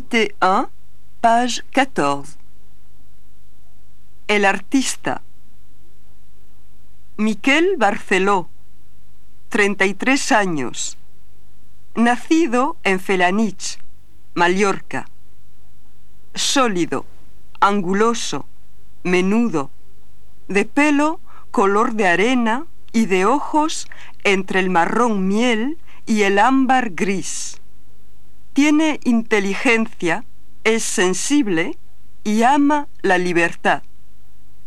21, page 14. El artista. Miquel Barceló, 33 años. Nacido en Felanitx, Mallorca. Sólido, anguloso, menudo, de pelo color de arena y de ojos entre el marrón miel y el ámbar gris. Tiene inteligencia, es sensible y ama la libertad.